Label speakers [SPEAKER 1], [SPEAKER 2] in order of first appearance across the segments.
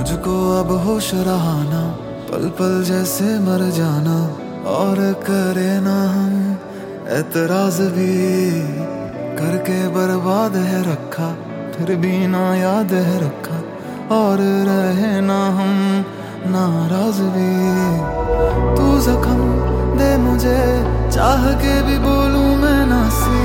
[SPEAKER 1] मुझको अब होश रहा ना, पल पल जैसे मर जाना। और करे ना हम एतराज भी, करके बर्बाद है रखा, फिर भी ना याद है रखा। और रहे ना हम नाराज भी। तू जख्म दे मुझे, चाह के भी बोलूं मैं नासी।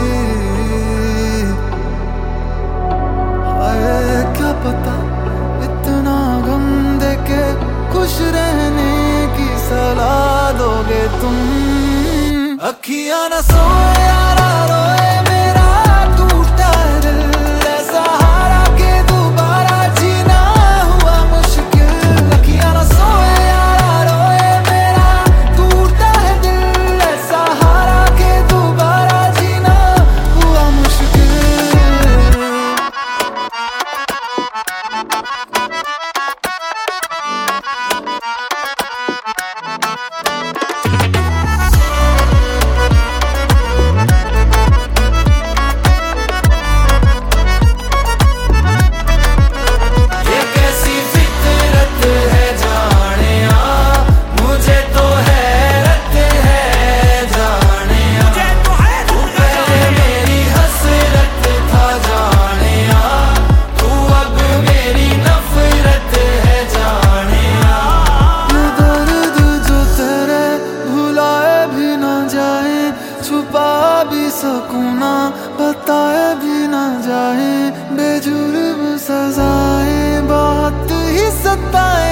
[SPEAKER 1] हाय क्या पता इतना गम दे के खुश रहने की सलाह दोगे तुम। अखियां न सोए यारा रोए मेरा टूटा है दिल, ऐसा हारा के दोबारा जीना हुआ मुश्किल। अखियां न सोए यारा रोए मेरा टूटा है दिल, ऐसा हारा के दोबारा जीना हुआ मुश्किल। छुपा भी सकूं ना, बताए भी ना जाए, बेजुर्म सजाएं बहुत ही सताए।